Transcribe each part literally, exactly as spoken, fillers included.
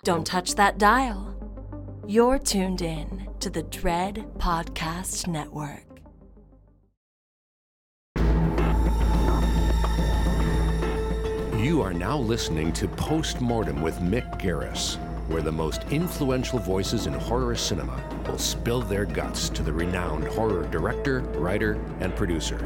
Don't touch that dial. You're tuned in to the Dread Podcast Network. You are now listening to Postmortem with Mick Garris, where the most influential voices in horror cinema will spill their guts to the renowned horror director, writer, and producer.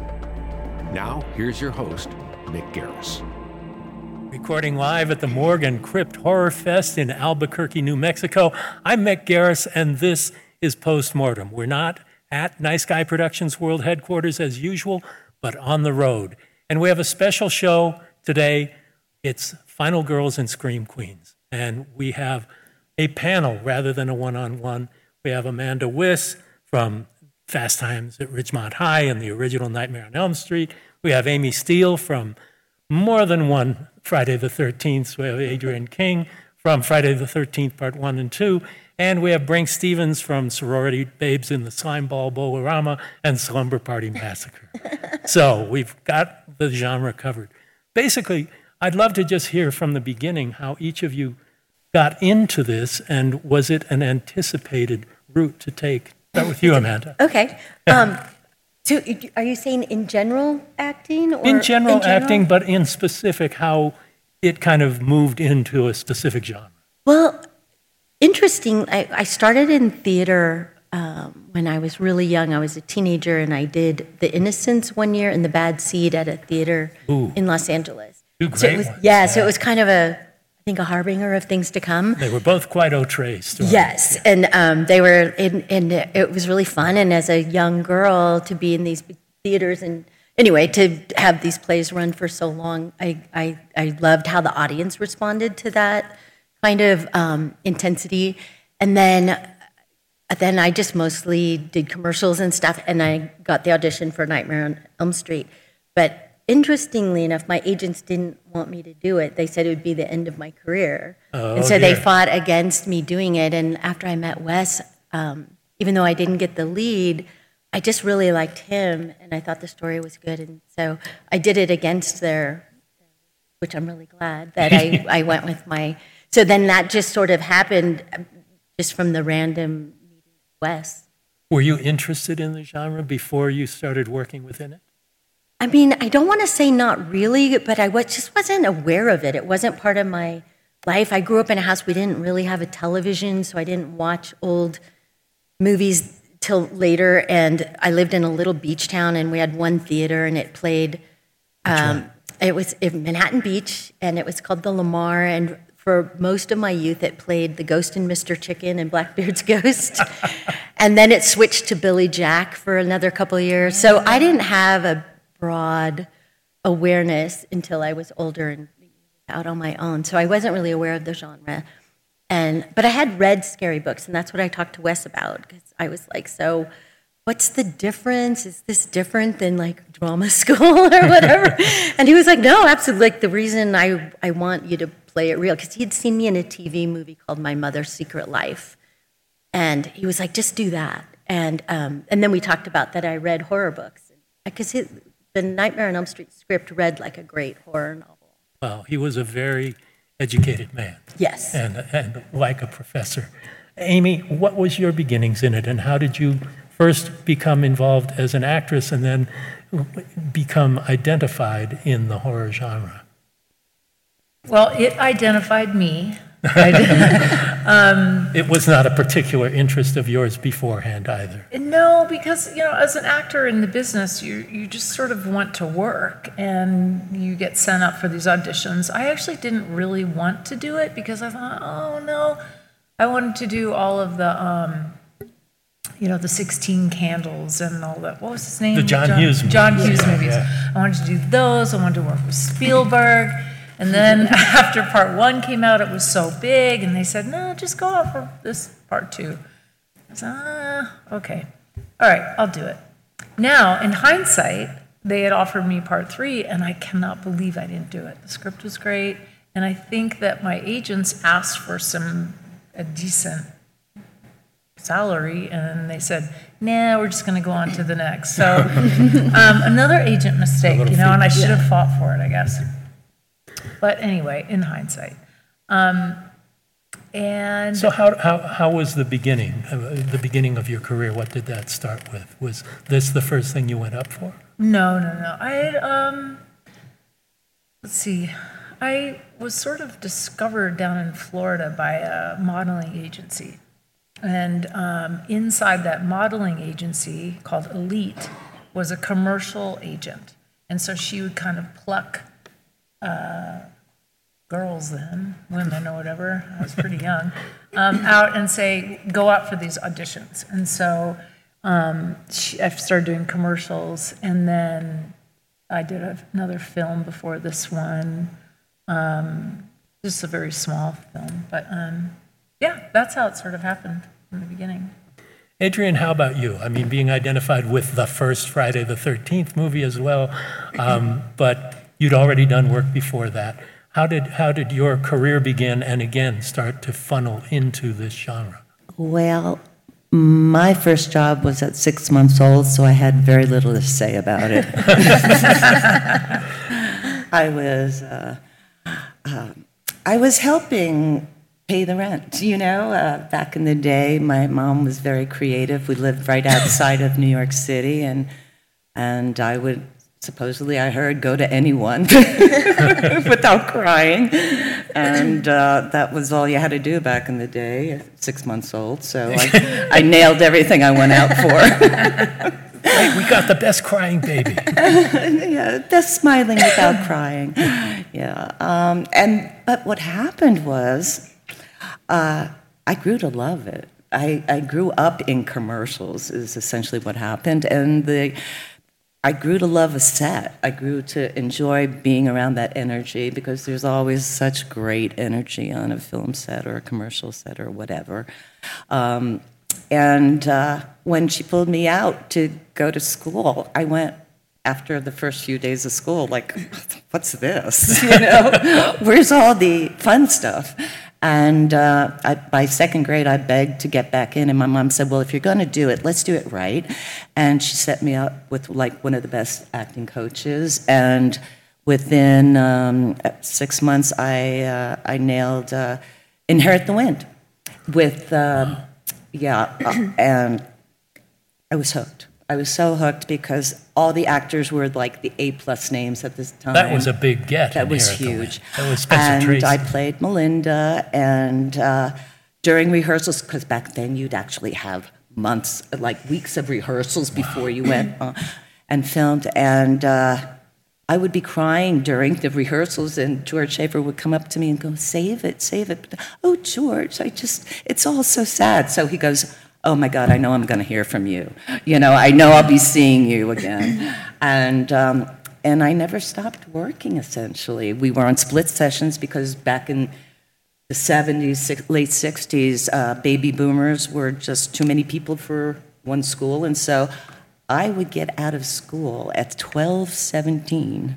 Now, here's your host, Mick Garris. Recording live at the Morgan Crypt Horror Fest in Albuquerque, New Mexico. I'm Mick Garris, and this is Postmortem. We're not at Nice Guy Productions World Headquarters as usual, but on the road. And we have a special show today. It's Final Girls and Scream Queens. And we have a panel rather than a one-on-one. We have Amanda Wyss from Fast Times at Ridgemont High and the original Nightmare on Elm Street. We have Amy Steele from more than one Friday the thirteenth. We have Adrienne King from Friday the thirteenth, Part one and two. And we have Brink Stevens from Sorority Babes in the Slimeball Bowl-orama and Slumber Party Massacre. So we've got the genre covered. Basically, I'd love to just hear from the beginning how each of you got into this, and was it an anticipated route to take? Start with you, Amanda. Okay. Um, so are you saying in general acting? Or in general in general? acting, but in specific how it kind of moved into a specific genre. Well, interesting. I, I started in theater um, when I was really young. I was a teenager, and I did The Innocents one year and The Bad Seed at a theater Ooh. in Los Angeles. Two great so it was, ones. Yeah, so it was kind of a, I think, a harbinger of things to come. They were both quite outré stories. Yes, Yeah. and um, they were, in, and it was really fun. And as a young girl, to be in these big theaters, and anyway, to have these plays run for so long, I I, I loved how the audience responded to that kind of um, intensity. And then, then I just mostly did commercials and stuff, and I got the audition for Nightmare on Elm Street, but. Interestingly enough, my agents didn't want me to do it. They said it would be the end of my career. Oh, and so they dear. fought against me doing it. And after I met Wes, um, even though I didn't get the lead, I just really liked him, and I thought the story was good. And so I did it against their, which I'm really glad that I, I went with my, so then that just sort of happened just from the random meeting with Wes. Were you interested in the genre before you started working within it? I mean, I don't want to say not really, but I was, just wasn't aware of it. It wasn't part of my life. I grew up in a house, we didn't really have a television, so I didn't watch old movies till later. And I lived in a little beach town, and we had one theater, and it played, um, it was in Manhattan Beach, and it was called the Lamar. And for most of my youth, it played The Ghost and Mister Chicken and Blackbeard's Ghost. And then it switched to Billy Jack for another couple of years. So I didn't have a broad awareness until I was older and out on my own. So I wasn't really aware of the genre. And but I had read scary books, and that's what I talked to Wes about, because I was like, so what's the difference? Is this different than like drama school or whatever? And he was like, no, absolutely. Like the reason I, I want you to play it real, because he had seen me in a T V movie called My Mother's Secret Life. And he was like, just do that. And um, and then we talked about that I read horror books, because the Nightmare on Elm Street script read like a great horror novel. Well, he was a very educated man. Yes. And, and like a professor. Amy, what was your beginnings in it, and how did you first become involved as an actress and then become identified in the horror genre? Well, it identified me. um, it was not a particular interest of yours beforehand either. No, because, you know, as an actor in the business, you you just sort of want to work, and you get sent up for these auditions. I actually didn't really want to do it because I thought, oh, no. I wanted to do all of the, um, you know, the sixteen Candles and all that. What was his name? The John, John Hughes movies. John Hughes yeah, movies. Yeah. I wanted to do those. I wanted to work with Spielberg. And then after part one came out, it was so big, and they said, no, just go out for this part two. I said, ah, okay. All right, I'll do it. Now, in hindsight, they had offered me part three, and I cannot believe I didn't do it. The script was great, and I think that my agents asked for some, a decent salary, and they said, nah, we're just going to go on to the next. So um, another agent mistake, you know, and I should have fought for it, I guess. But anyway, in hindsight. Um, and So how, how, how was the beginning, uh, the beginning of your career? What did that start with? Was this the first thing you went up for? no, no, no. I had, um, let's see, I was sort of discovered down in Florida by a modeling agency. And um, inside that modeling agency called Elite was a commercial agent. And so she would kind of pluck uh, girls then, women or whatever, I was pretty young, um, out and say, go out for these auditions. And so um, she, I started doing commercials, and then I did a, another film before this one, um, just a very small film. But um, yeah, that's how it sort of happened from the beginning. Adrienne, how about you? I mean, being identified with the first Friday the thirteenth movie as well, um, but you'd already done work before that. How did, how did your career begin and again start to funnel into this genre? Well, my first job was at six months old, so I had very little to say about it. I was, uh, uh, I was helping pay the rent, you know. Uh, back in the day, my mom was very creative. We lived right outside of New York City, and and I would, supposedly I heard, go to anyone without crying. And uh, that was all you had to do back in the day, six months old. So I, I nailed everything I went out for. Right, we got the best crying baby. Yeah, best smiling without crying. Yeah. Um, and but what happened was, uh, I grew to love it. I, I grew up in commercials is essentially what happened, and the I grew to love a set. I grew to enjoy being around that energy because there's always such great energy on a film set or a commercial set or whatever. Um, and uh, when she pulled me out to go to school, I went after the first few days of school like, what's this? You know, where's all the fun stuff? And uh, I, by second grade, I begged to get back in, and my mom said, well, if you're going to do it, let's do it right. And she set me up with, like, one of the best acting coaches, and within um, six months, I uh, I nailed uh, Inherit the Wind with, uh, yeah, uh, and I was hooked. I was so hooked because all the actors were like the A-plus names at this time. That was a big get. That was Inherit the Wind. huge. That was Spencer and Tracy. I played Melinda, and uh, during rehearsals, because back then you'd actually have months, like weeks of rehearsals before you went uh, and filmed, and uh, I would be crying during the rehearsals, and George Schaefer would come up to me and go, save it, save it. Oh, George, I just, it's all so sad. So he goes, oh my God, I know I'm going to hear from you. You know, I know I'll be seeing you again. And um, and I never stopped working, essentially. We were on split sessions because back in the seventies, late sixties, uh, baby boomers were just too many people for one school. And so I would get out of school at twelve seventeen.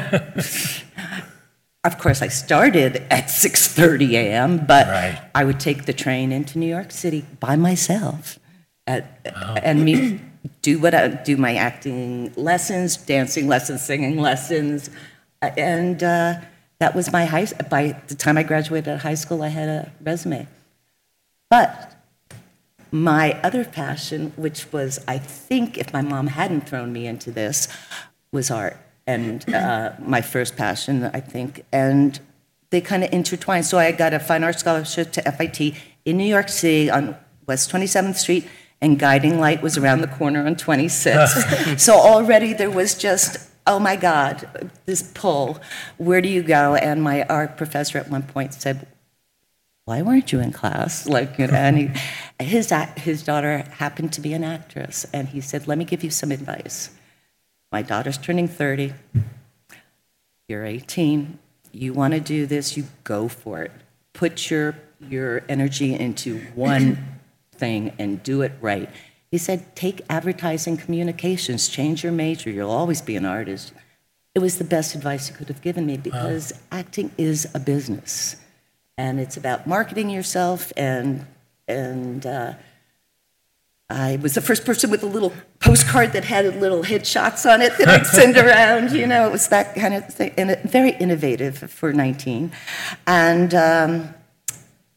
Of course, I started at six thirty a.m., but Right. I would take the train into New York City by myself at, Wow. and me, do what I, do my acting lessons, dancing lessons, singing lessons, and uh, that was my high. By the time I graduated high school, I had a resume. But my other passion, which was, I think, if my mom hadn't thrown me into this, was art. And uh, my first passion, I think, and they kind of intertwined. So I got a fine arts scholarship to F I T in New York City on West twenty-seventh Street, and Guiding Light was around the corner on twenty-sixth. So already there was just, oh my God, this pull. Where do you go? And my art professor at one point said, why weren't you in class? Like, you know, and he, his, his daughter happened to be an actress, and he said, let me give you some advice. My daughter's turning thirty. You're eighteen. You want to do this, you go for it. Put your, your energy into one thing and do it right. He said, take advertising communications, change your major, you'll always be an artist. It was the best advice he could have given me because acting is a business. And it's about marketing yourself, and, and uh, I was the first person with a little postcard that had little headshots on it that I'd send around. You know, it was that kind of thing, and it, very innovative for nineteen. And um,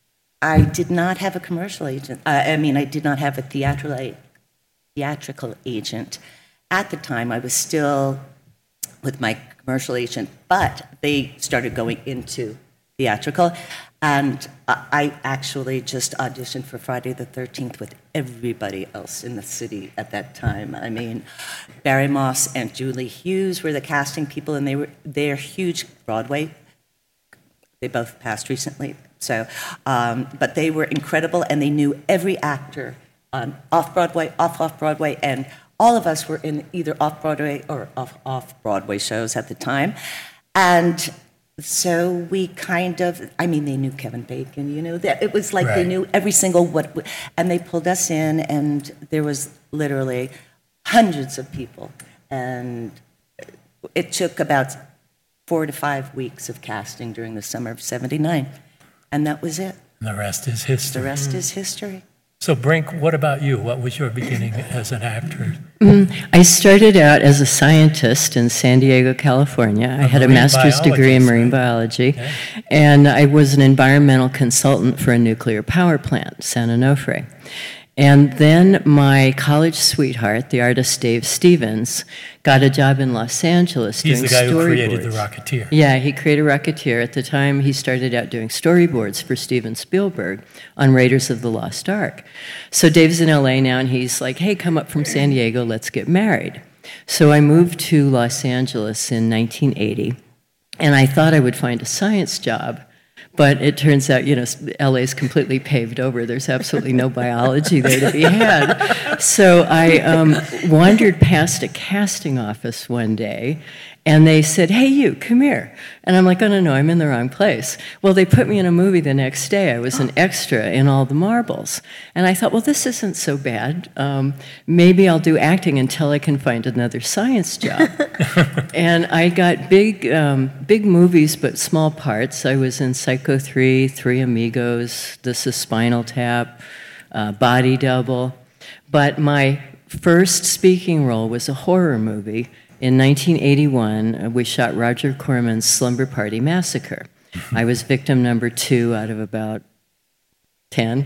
I did not have a commercial agent. Uh, I mean, I did not have a theatrical theatrical agent at the time. I was still with my commercial agent, but they started going into theatrical, and I actually just auditioned for Friday the thirteenth with everybody else in the city at that time. I mean, Barry Moss and Julie Hughes were the casting people, and they were they're huge Broadway. They both passed recently, so um, but they were incredible, and they knew every actor on off Broadway, off off Broadway, and all of us were in either off Broadway or off off Broadway shows at the time, and. So we kind of, I mean, they knew Kevin Bacon, you know, that it was like Right. they knew every single what, and they pulled us in, and there was literally hundreds of people, and it took about four to five weeks of casting during the summer of seventy-nine, and that was it. And the rest is history. The rest is history. So, Brink, what about you? What was your beginning as an actor? I started out as a scientist in San Diego, California. I had a marine master's degree in biologist, marine right? biology, Okay. and I was an environmental consultant for a nuclear power plant, San Onofre. And then my college sweetheart, the artist Dave Stevens, got a job in Los Angeles He's doing the guy who created storyboards. The Rocketeer. Yeah, he created Rocketeer. At the time, he started out doing storyboards for Steven Spielberg on Raiders of the Lost Ark. So Dave's in L A now, and he's like, hey, come up from San Diego, let's get married. So I moved to Los Angeles in nineteen eighty, and I thought I would find a science job. But it turns out, you know, L A is completely paved over. There's absolutely no biology there to be had. So I um, wandered past a casting office one day, and they said, hey, you, come here. And I'm like, oh, no, no, I'm in the wrong place. Well, they put me in a movie the next day. I was an extra in All the Marbles. And I thought, well, this isn't so bad. Um, maybe I'll do acting until I can find another science job. And I got big, um, big movies, but small parts. I was in Psycho three, Three Amigos, This is Spinal Tap, uh, Body Double. But my first speaking role was a horror movie. In nineteen eighty-one, we shot Roger Corman's Slumber Party Massacre. I was victim number two out of about ten.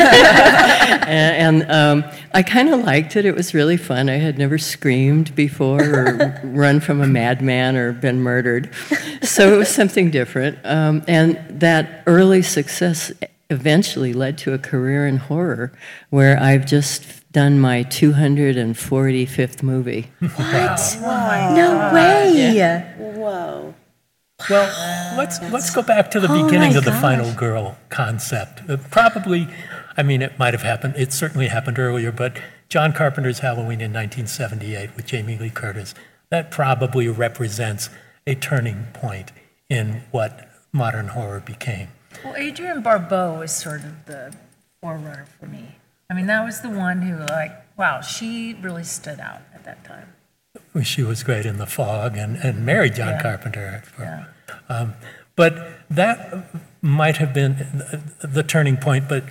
and and um, I kind of liked it. It was really fun. I had never screamed before or run from a madman or been murdered. So it was something different. Um, and that early success eventually led to a career in horror where I've just done my two hundred forty-fifth movie. What? Wow. No way. Whoa. Well, let's let's go back to the Oh beginning my of the gosh. Final Girl concept. Uh, probably, I mean, it might have happened. It certainly happened earlier, but John Carpenter's Halloween in nineteen seventy-eight with Jamie Lee Curtis, that probably represents a turning point in what modern horror became. Well, Adrienne Barbeau was sort of the forerunner for me. I mean, that was the one who, like, wow, she really stood out at that time. She was great in The Fog and, and married John Yeah. Carpenter. For, Yeah. um, but that might have been the, the turning point, but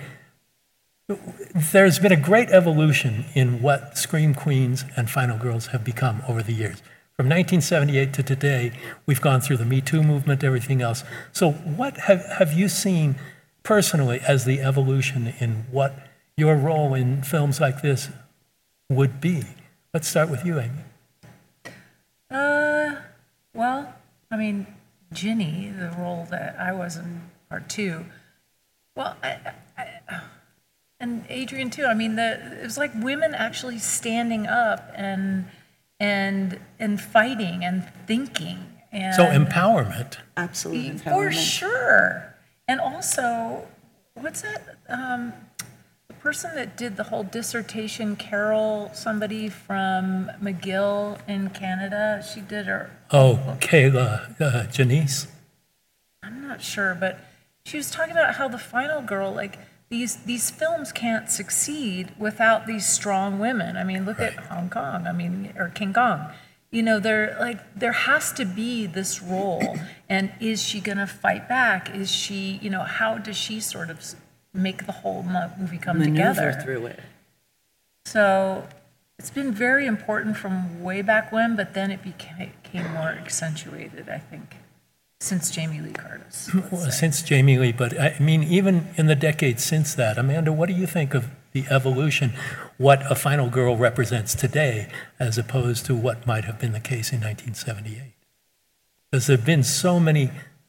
there's been a great evolution in what Scream Queens and Final Girls have become over the years. From nineteen seventy-eight to today, we've gone through the Me Too movement, everything else. So what have, have you seen personally as the evolution in what your role in films like this would be? Let's start with you, Amy. Uh, well, I mean, Ginny, the role that I was in part two. Well, I, I, and Adrian too. I mean, the, it was like women actually standing up and and and fighting and thinking. And So empowerment. Absolute for empowerment. sure. And also, what's that? Um, the person that did the whole dissertation, Carol, somebody from McGill in Canada. She did her. Oh, Kayla, uh, Janice. I'm not sure, but she was talking about how the Final Girl, like these these films can't succeed without these strong women. I mean, look at Hong Kong. I mean, or King Kong. You know, there like there has to be this role, and is she gonna fight back? Is she, you know, how does she sort of s- make the whole mo- movie come Maneuver together? through it. So it's been very important from way back when, but then it became, became more accentuated, I think. since Jamie Lee Curtis. Well, since Jamie Lee, but I mean, even in the decades since that, Amanda, what do you think of the evolution, what A Final Girl represents today, as opposed to what might have been the case in nineteen seventy-eight? Because there have been so many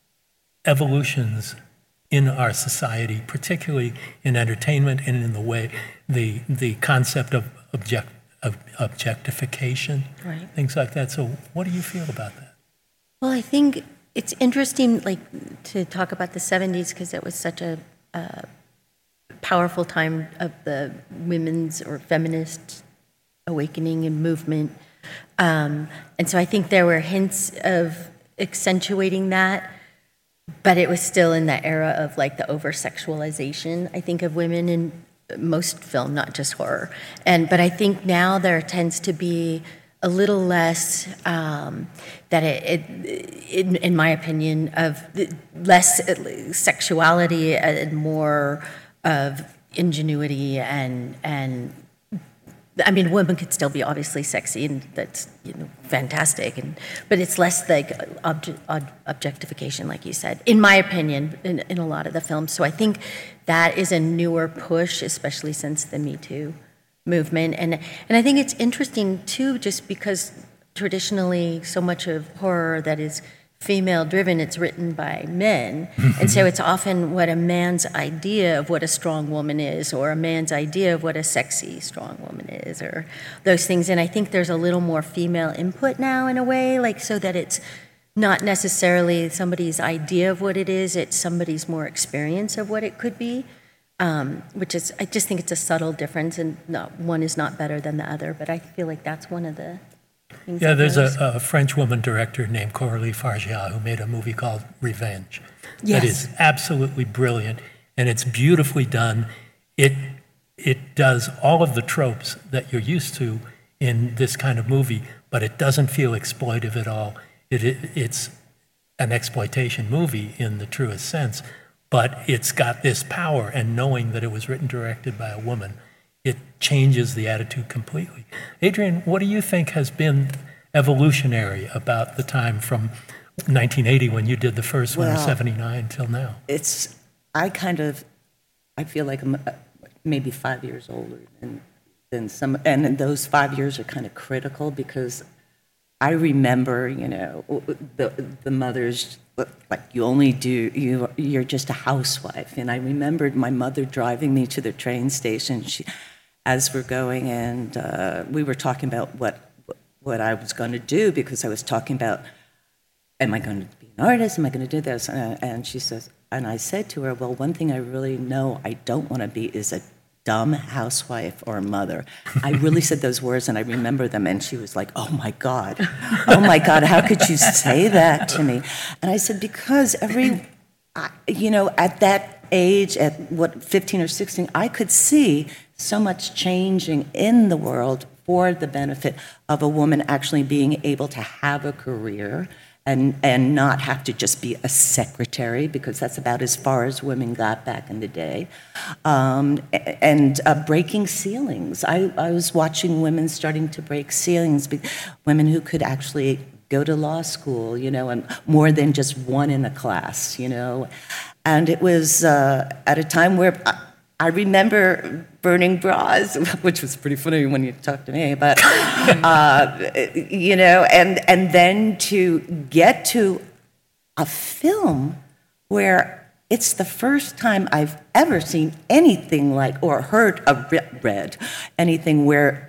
evolutions in our society, particularly in entertainment and in the way, the the concept of object of objectification, Right. things like that. So what do you feel about that? Well, I think it's interesting, like, to talk about the seventies because it was such a uh, powerful time of the women's or feminist awakening and movement. Um, and so I think there were hints of accentuating that, but it was still in that era of like the over-sexualization, I think, of women in most film, not just horror. And but I think now there tends to be a little less um, that it, it in, in my opinion, of less sexuality and more of ingenuity and and I mean, women could still be obviously sexy, and that's, you know, fantastic, and but it's less like obje- ob- objectification, like you said, in my opinion, in, in a lot of the films. So I think that is a newer push, especially since the Me Too movement, and and I think it's interesting too, just because traditionally so much of horror that is female-driven, it's written by men, and so it's often what a man's idea of what a strong woman is, or a man's idea of what a sexy strong woman is, or those things. And I think there's a little more female input now in a way, like so that it's not necessarily somebody's idea of what it is, it's somebody's more experience of what it could be, um, which is, I just think it's a subtle difference, and not, one is not better than the other, but I feel like that's one of the things. Yeah, I've there's noticed. a, a French woman director named Coralie Fargeat who made a movie called Revenge. Yes. That is absolutely brilliant, and it's beautifully done. It it does all of the tropes that you're used to in this kind of movie, but it doesn't feel exploitive at all. It, it it's an exploitation movie in the truest sense, but it's got this power, and knowing that it was written directed by a woman, it changes the attitude completely. Adrian, what do you think has been evolutionary about the time from nineteen eighty, when you did the first one, or Well, seventy-nine till now? It's, I kind of, I feel like I'm uh, maybe five years older than, than some, and those five years are kind of critical because I remember, you know, the the mothers, like, you only do, you, you're just a housewife. And I remembered my mother driving me to the train station she, as we're going, and uh, we were talking about what what I was going to do, because I was talking about, am I going to be an artist? Am I going to do this? And, and she says, and I said to her, well, one thing I really know I don't want to be is a dumb housewife or a mother. I really said those words, and I remember them, and she was like, oh my God, oh my God, how could you say that to me? And I said, because every, I- you know, at that age, at what, fifteen or sixteen, I could see so much changing in the world for the benefit of a woman actually being able to have a career and and not have to just be a secretary, because that's about as far as women got back in the day, um, and uh, breaking ceilings. I, I was watching women starting to break ceilings, be- women who could actually go to law school, you know, and more than just one in a class, you know. And it was uh, at a time where I, I remember burning bras, which was pretty funny when you talk to me, but, uh, you know, and, and then to get to a film where it's the first time I've ever seen anything like, or heard, or read anything where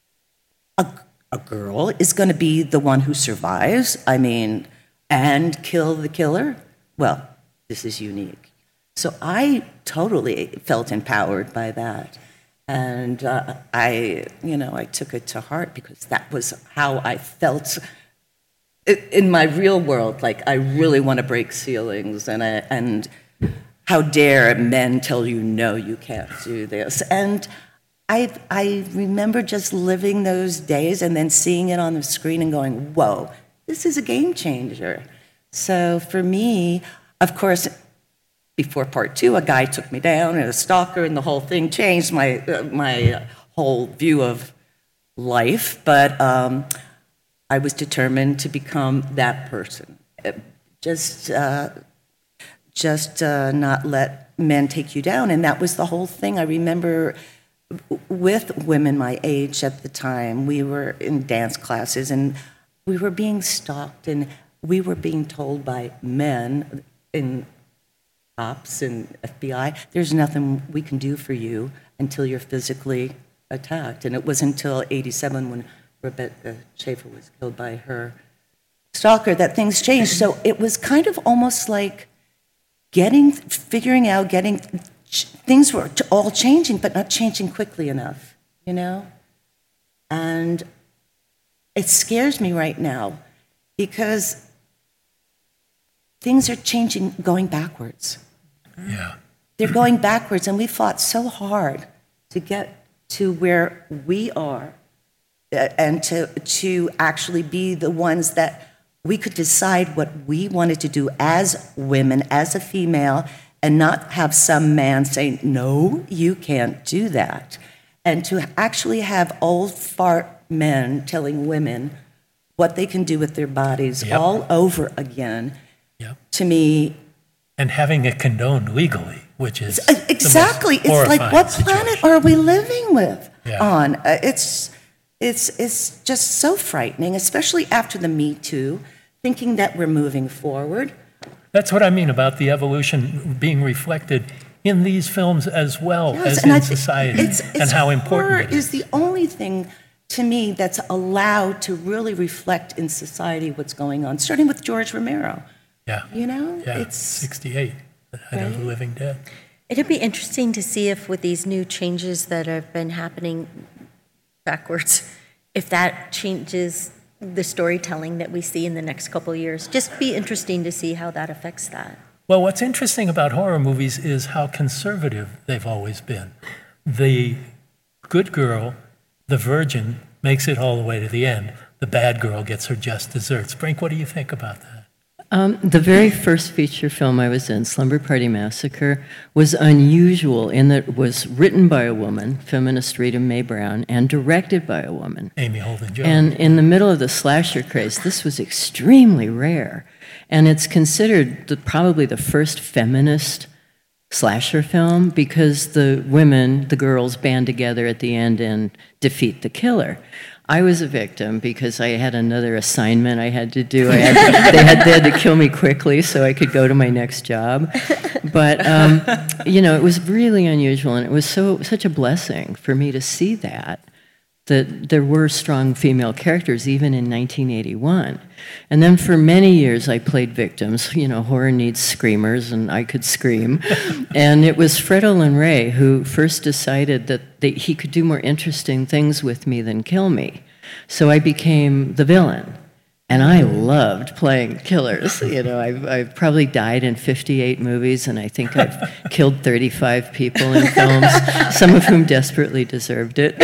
a, a girl is going to be the one who survives, I mean, and kill the killer. Well, this is unique. So I totally felt empowered by that. And uh, I, you know, I took it to heart, because that was how I felt i- in my real world. Like, I really want to break ceilings, and I, and how dare men tell you, no, you can't do this. And I, I remember just living those days and then seeing it on the screen and going, whoa, this is a game changer. So for me, of course, before part two, a guy took me down, and a stalker, and the whole thing changed my uh, my uh, whole view of life. But um, I was determined to become that person, uh, just uh, just uh, not let men take you down. And that was the whole thing. I remember with women my age at the time, we were in dance classes and we were being stalked, and we were being told by men in cops and F B I, there's nothing we can do for you until you're physically attacked. And it wasn't until eighty-seven when Rebecca Schaefer was killed by her stalker that things changed. So it was kind of almost like getting, figuring out, getting, things were all changing, but not changing quickly enough, you know? And it scares me right now because things are changing, going backwards. Yeah. They're going backwards, and we fought so hard to get to where we are uh, and to, to actually be the ones that we could decide what we wanted to do as women, as a female, and not have some man saying, no, you can't do that. And to actually have old fart men telling women what they can do with their bodies Yep. all over again, Yep. to me, And having it condoned legally, which is exactly. the most It's like, horrifying what situation. planet are we living with Yeah. on? Uh, it's, it's, it's just so frightening, especially after the Me Too, thinking that we're moving forward. That's what I mean about the evolution being reflected in these films as well Yes, as and in I thi- society, it's, and it's how horror important it is. is the only thing, to me, that's allowed to really reflect in society what's going on, starting with George Romero. Yeah, You know, yeah, it's sixty-eight, The Night of the Living Dead. It'd be interesting to see if with these new changes that have been happening backwards, if that changes the storytelling that we see in the next couple of years. Just be interesting to see how that affects that. Well, what's interesting about horror movies is how conservative they've always been. The good girl, the virgin, makes it all the way to the end. The bad girl gets her just desserts. Brink, what do you think about that? Um, the very first feature film I was in, Slumber Party Massacre, was unusual in that it was written by a woman, feminist Rita Mae Brown, and directed by a woman. Amy Holden Jones. And in the middle of the slasher craze, this was extremely rare. And it's considered the, probably the first feminist slasher film because the women, the girls, band together at the end and defeat the killer. I was a victim because I had another assignment I had to do. I had, they, had, they had to kill me quickly so I could go to my next job. But, um, you know, it was really unusual, and it was so such a blessing for me to see that, that there were strong female characters even in nineteen eighty-one. And then for many years I played victims. You know, horror needs screamers, and I could scream. And it was Fred Olen Ray who first decided that they, he could do more interesting things with me than kill me. So I became the villain. And I loved playing killers. You know, I've, I've probably died in fifty-eight movies, and I think I've killed thirty-five people in films, some of whom desperately deserved it.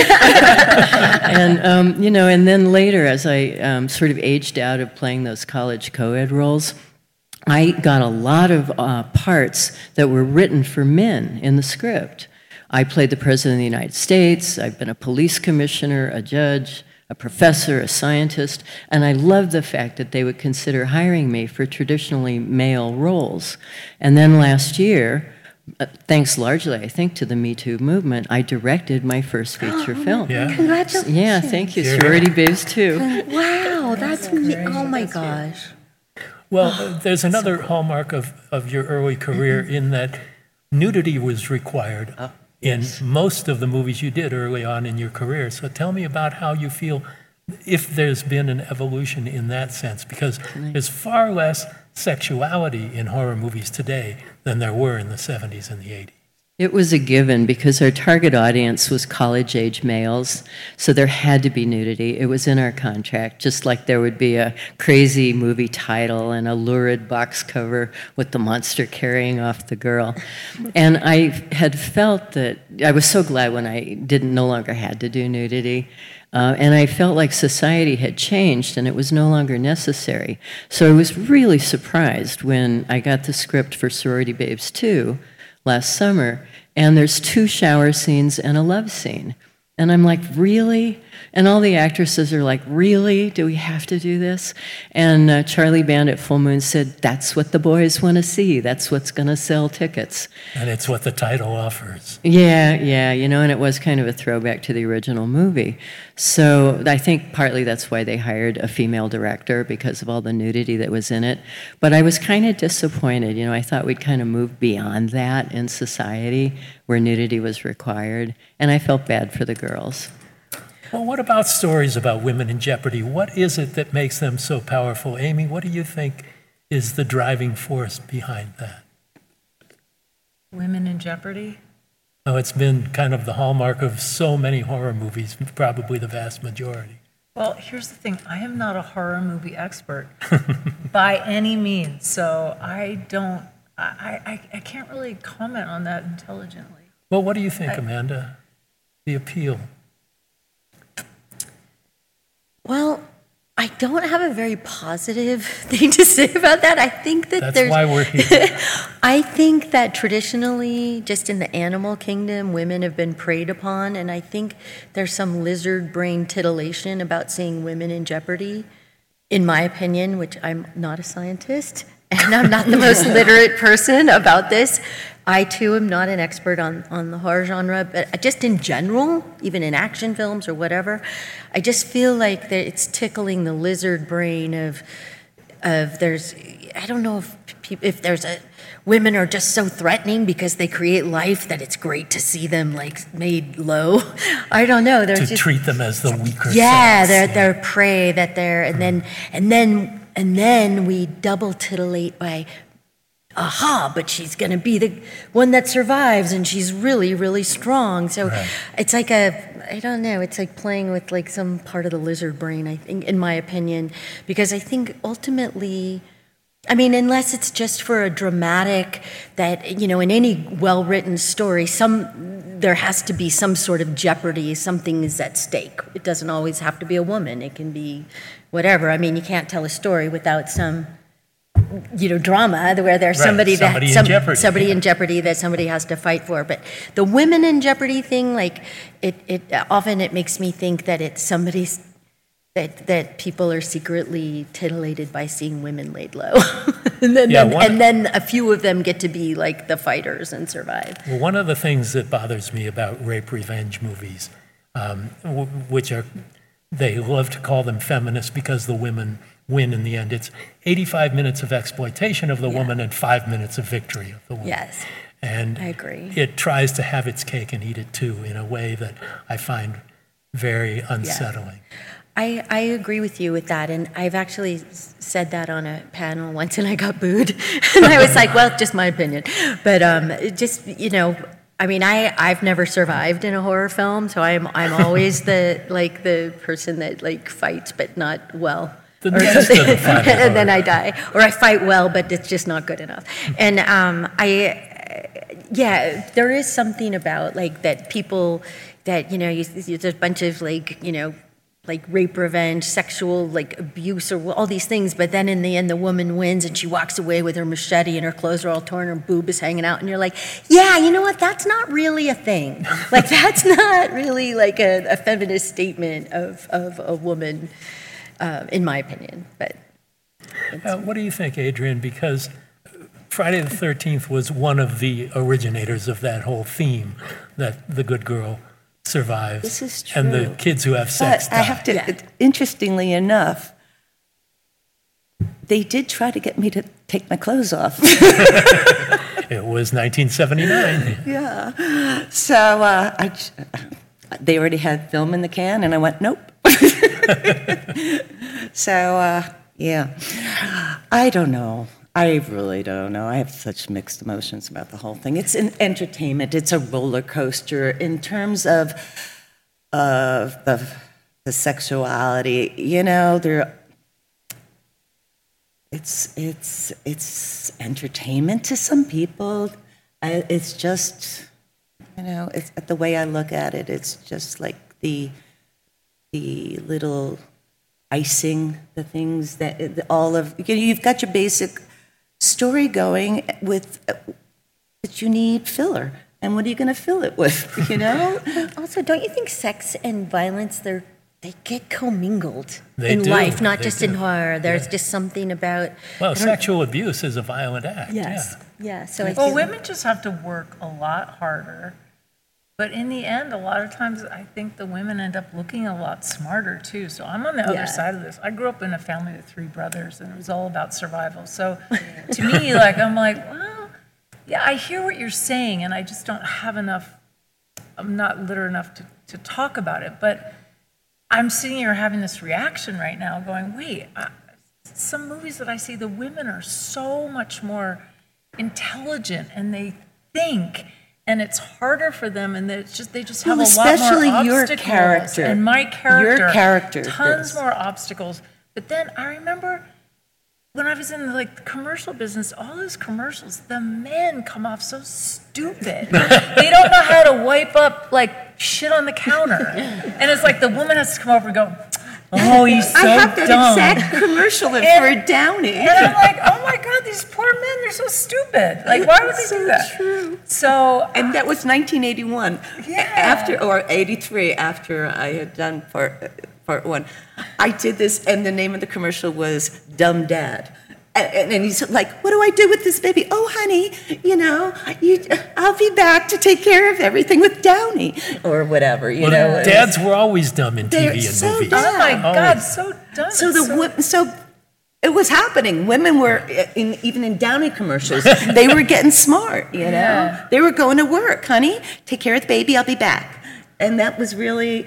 And, um, you know, and then later, as I um, sort of aged out of playing those college co-ed roles, I got a lot of uh, parts that were written for men in the script. I played the President of the United States, I've been a police commissioner, a judge, a professor, a scientist, and I loved the fact that they would consider hiring me for traditionally male roles. And then last year, uh, thanks largely, I think, to the Me Too movement, I directed my first feature film. Yeah. Congratulations. Yeah, thank you. Here. Sorority Babes too. Wow, that's me. Oh my gosh. Well, there's another hallmark of, of your early career in that nudity was required in most of the movies you did early on in your career. So tell me about how you feel, if there's been an evolution in that sense, because there's far less sexuality in horror movies today than there were in the seventies and the eighties. It was a given because our target audience was college-age males, so there had to be nudity. It was in our contract, just like there would be a crazy movie title and a lurid box cover with the monster carrying off the girl. And I had felt that, I was so glad when I didn't no longer had to do nudity. Uh, and I felt like society had changed and it was no longer necessary. So I was really surprised when I got the script for Sorority Babes two last summer, and there's two shower scenes and a love scene. And I'm like, really? And all the actresses are like, really? Do we have to do this? And uh, Charlie Band at Full Moon said, that's what the boys want to see. That's what's going to sell tickets. And it's what the title offers. Yeah, yeah, you know, and it was kind of a throwback to the original movie. So I think partly that's why they hired a female director, because of all the nudity that was in it. But I was kind of disappointed. You know, I thought we'd kind of move beyond that in society where nudity was required. And I felt bad for the girls. Well, what about stories about women in jeopardy? What is it that makes them so powerful? Amy, what do you think is the driving force behind that? Women in jeopardy? Oh, it's been kind of the hallmark of so many horror movies, probably the vast majority. Well, here's the thing. I am not a horror movie expert by any means, so I don't, I, I, I can't really comment on that intelligently. Well, what do you think, I, Amanda? The appeal. Well, I don't have a very positive thing to say about that. I think that That's there's. why we're here. I think that traditionally, just in the animal kingdom, women have been preyed upon, and I think there's some lizard brain titillation about seeing women in jeopardy, in my opinion, which I'm not a scientist, and I'm not the most literate person about this. I, too, am not an expert on, on the horror genre, but just in general, even in action films or whatever, I just feel like that it's tickling the lizard brain of, of there's, I don't know if peop- if there's a, women are just so threatening because they create life that it's great to see them like made low. I don't know. They're to just, treat them as the weaker yeah, sex. they're Yeah. they're prey that they're, and then and then and then we double titillate by, aha, but she's going to be the one that survives, and she's really, really strong. So Right. it's like a, I don't know, it's like playing with like some part of the lizard brain, I think, in my opinion, because I think ultimately, I mean, unless it's just for a dramatic, that, you know, in any well-written story, some, there has to be some sort of jeopardy, something is at stake. It doesn't always have to be a woman, it can be whatever. I mean, you can't tell a story without some, you know, drama where there's Right, somebody that somebody in some- jeopardy, somebody yeah. in jeopardy that somebody has to fight for. But the women in jeopardy thing, like it, it often it makes me think that it's somebody's that that people are secretly titillated by seeing women laid low, and then, Yeah, then one- and then a few of them get to be like the fighters and survive. Well, one of the things that bothers me about rape revenge movies, um, w- which are, they love to call them feminist because the women win in the end. It's eighty-five minutes of exploitation of the Yeah. woman and five minutes of victory of the woman. Yes, And I agree. it tries to have its cake and eat it too in a way that I find very unsettling. I, I agree with you with that, and I've actually s- said that on a panel once, and I got booed, and I was like, well, just my opinion, but um, it just, you know, I mean, I I've never survived in a horror film, so I'm I'm always the like the person that like fights but not well. The or next something. of the final And then horror. I die, or I fight well, but it's just not good enough. And um, I, yeah, there is something about like that people that you know, you, you, there's a bunch of like you know, like rape, revenge, sexual like abuse, or all these things. But then in the end, the woman wins, and she walks away with her machete, and her clothes are all torn, her boob is hanging out, and you're like, yeah, you know what? That's not really a thing. Like that's not really like a, a feminist statement of of a woman. Uh, in my opinion, but Uh, what do you think, Adrian? Because Friday the thirteenth was one of the originators of that whole theme that the good girl survives. This is And the true. kids who have sex But I have to, Yeah. interestingly enough, they did try to get me to take my clothes off. It was nineteen seventy-nine. Yeah. So uh, I, j- they already had film in the can, and I went, nope. So, uh, yeah. I don't know. I really don't know. I have such mixed emotions about the whole thing. It's an entertainment. It's a roller coaster in terms of of the the sexuality. You know, there. It's it's it's entertainment to some people. I, it's just, you know, it's the way I look at it. It's just like the the little icing, the things that all of you know, you've got your basic story going with, but you need filler. And what are you going to fill it with, you know? Also, don't you think sex and violence, they're, they get commingled They in do, life, not they just do. in horror. There's Yeah. just something about... Well, I don't- sexual abuse is a violent act. Yes. Yeah. Yeah, so I Well, feel- women just have to work a lot harder. But in the end, a lot of times, I think the women end up looking a lot smarter too. So I'm on the Yeah. other side of this. I grew up in a family with three brothers, and it was all about survival. So to me, like, I'm like, well, yeah, I hear what you're saying, and I just don't have enough, I'm not literate enough to, to talk about it. But I'm sitting here having this reaction right now going, wait, I, some movies that I see, the women are so much more intelligent, and they think, and it's harder for them, and it's just they just have Well, a lot more especially your obstacles. character. And my character, Your character tons does. more obstacles. But then I remember when I was in the like commercial business, all those commercials, the men come off so stupid. They don't know how to wipe up like shit on the counter, and it's like the woman has to come over and go, "Oh, he's so I have that dumb." exact commercial for Downey. And I'm like, oh my God, these poor men, they're so stupid. Like, why would they So do that? true. So, And that was nineteen eighty-one. Yeah. After, or eighty-three, after I had done part, part one. I did this, and the name of the commercial was Dumb Dad. And, and he's like, what do I do with this baby? Oh, honey, you know, you, I'll be back to take care of everything with Downey, or whatever, you Well, know. dads were always dumb in T V They're and so movies. dumb. oh my God, Always. so dumb. So It's the wo- so it was happening. Women were in even in Downey commercials. They were getting smart. You know, Yeah. they were going to work. Honey, take care of the baby. I'll be back. And that was really.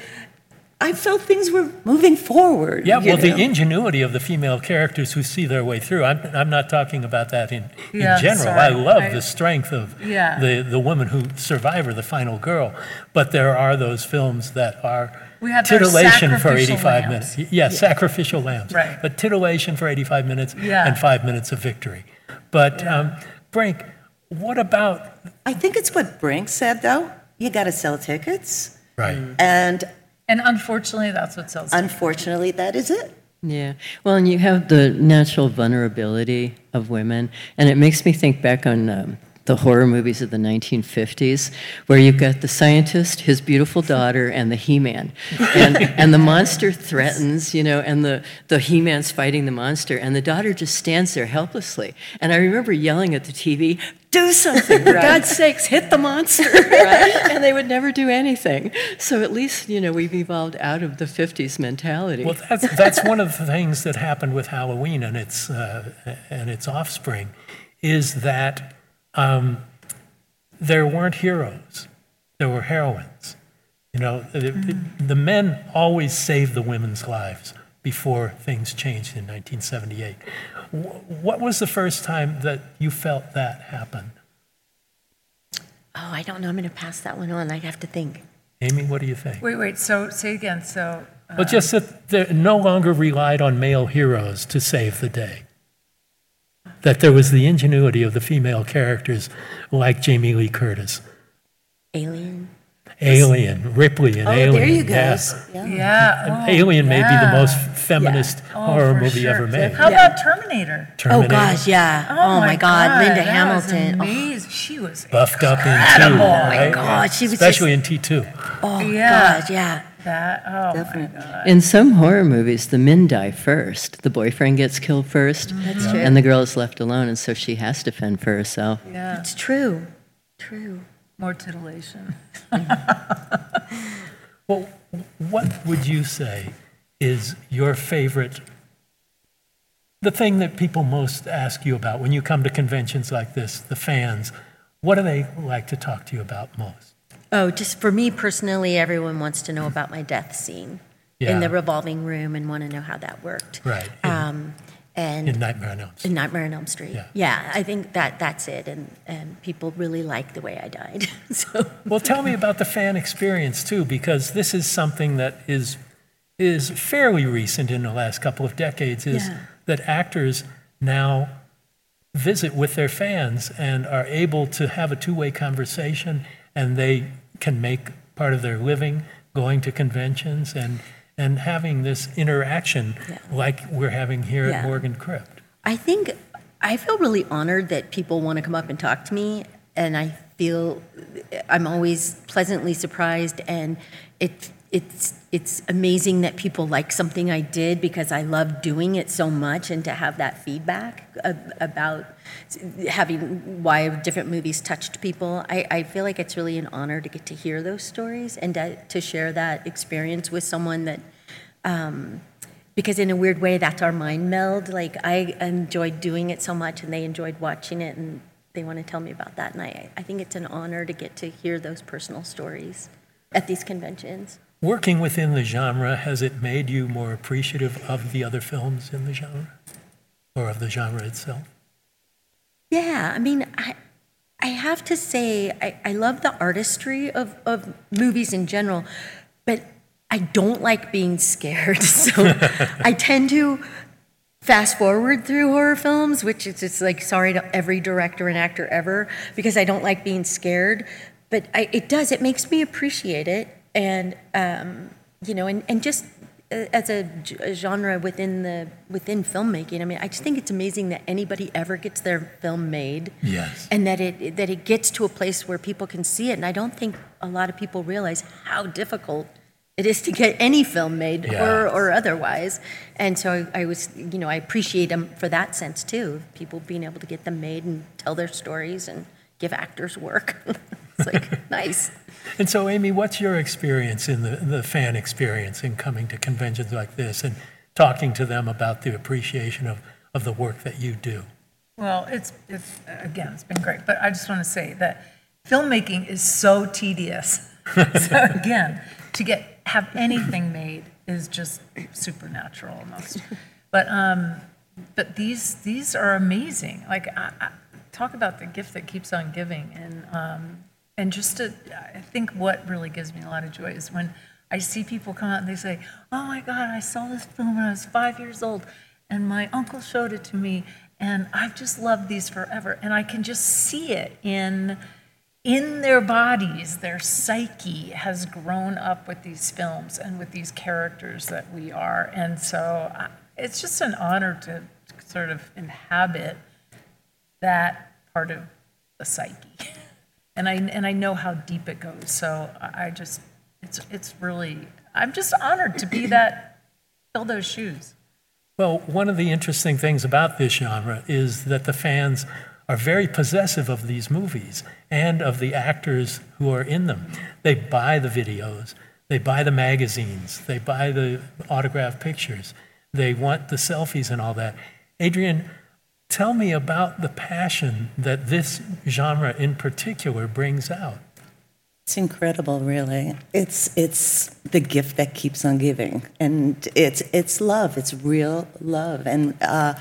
I felt things were moving forward. Yeah, you well, the know? ingenuity of the female characters who see their way through. I'm, I'm not talking about that in, Yeah, in general. sorry. I love I- the strength of Yeah. the, the woman who survive her, the final girl. But there are those films that are We have our titillation for sacrificial eighty-five lambs. minutes. Yeah, sacrificial lambs. Right. But titillation for eighty-five minutes Yeah. and five minutes of victory. But, um, Brink, what about... I think it's what Brink said, though. You got to sell tickets, Right. and and unfortunately, that's what sells. unfortunately, that is it. Yeah. Well, and you have the natural vulnerability of women. And it makes me think back on um, the horror movies of the nineteen fifties, where you've got the scientist, his beautiful daughter, and the He-Man. And, and the monster threatens, you know, and the, the He-Man's fighting the monster, and the daughter just stands there helplessly. And I remember yelling at the T V, do something, for God's sakes, hit the monster, right? And they would never do anything. So at least, you know, we've evolved out of the fifties mentality. Well, that's that's one of the things that happened with Halloween and its uh, and its offspring, is that um, there weren't heroes, there were heroines. You know, the, the men always saved the women's lives before things changed in nineteen seventy-eight. Wh- What was the first time that you felt that happen? Oh, I don't know. I'm going to pass that one on. I have to think. Amy, what do you think? Wait, wait. So say again. So uh, Well, just that they no longer relied on male heroes to save the day. That there was the ingenuity of the female characters like Jamie Lee Curtis, Alien. Alien, Ripley in Oh, Alien. there you go. yeah. Yeah. yeah, And oh, Alien may be the yeah. most feminist Oh, horror for movie sure. ever made. How about Terminator? Terminator, Oh, gosh, yeah. Oh, my God. Linda that Hamilton. Was Oh, amazing. She was buffed up in T, incredible. Oh my right? God, she was Especially in T two. oh Yeah. God, yeah. that. Oh Definitely. my God. In some horror movies, the men die first. The boyfriend gets killed first, That's true. and the girl is left alone, and so she has to fend for herself. Yeah. It's true. True. More titillation. Well, what would you say is your favorite, the thing that people most ask you about when you come to conventions like this, the fans, what do they like to talk to you about most? Oh, just for me personally, everyone wants to know about my death scene Yeah. in the revolving room and want to know how that worked. Right, in- Um, and In Nightmare on Elm Street. in Nightmare on Elm Street. Yeah. I think that that's it, and and people really like the way I died. so Well, tell me about the fan experience too, because this is something that is is fairly recent in the last couple of decades, is Yeah. that actors now visit with their fans and are able to have a two-way conversation, and they can make part of their living going to conventions and and having this interaction Yeah. like we're having here Yeah. at Morgan Crypt. I think I feel really honored that people want to come up and talk to me, and I feel I'm always pleasantly surprised, and it it's it's amazing that people like something I did because I love doing it so much, and to have that feedback about having why different movies touched people. I, I feel like it's really an honor to get to hear those stories and to, to share that experience with someone that, um, because in a weird way, that's our mind meld. Like, I enjoyed doing it so much, and they enjoyed watching it, and they want to tell me about that. And I, I think it's an honor to get to hear those personal stories at these conventions. Working within the genre, has it made you more appreciative of the other films in the genre, or of the genre itself? Yeah, I mean, I I have to say, I, I love the artistry of, of movies in general, but I don't like being scared. So I tend to fast forward through horror films, which is just like, sorry to every director and actor ever, because I don't like being scared. But I, it does, it makes me appreciate it. And, um, you know, and, and just as a, a genre within the within filmmaking, I mean, I just think it's amazing that anybody ever gets their film made. Yes. And that it that it gets to a place where people can see it. And I don't think a lot of people realize how difficult it is to get any film made, yeah. or, or otherwise. And so I, I was, you know, I appreciate them for that sense too, people being able to get them made and tell their stories and give actors work. It's like, nice. And so, Amy, what's your experience in the, the fan experience in coming to conventions like this and talking to them about the appreciation of, of the work that you do? Well, it's, it's, again, it's been great. But I just want to say that filmmaking is so tedious. So again, to get have anything made is just supernatural almost. But um, but these these are amazing. Like, I, I, talk about the gift that keeps on giving. And um, and just to, I think what really gives me a lot of joy is when I see people come out and they say, oh my God, I saw this film when I was five years old, and my uncle showed it to me, and I've just loved these forever. And I can just see it in in their bodies. Their psyche has grown up with these films and with these characters that we are. And so I, it's just an honor to sort of inhabit that part of the psyche. And I and I know how deep it goes. So I just, it's it's really, I'm just honored to be that, fill those shoes. Well, one of the interesting things about this genre is that the fans are very possessive of these movies and of the actors who are in them. They buy the videos, they buy the magazines, they buy the autographed pictures, they want the selfies and all that. Adrian, tell me about the passion that this genre in particular brings out. It's incredible, really. It's it's the gift that keeps on giving, and it's it's love. It's real love, and uh,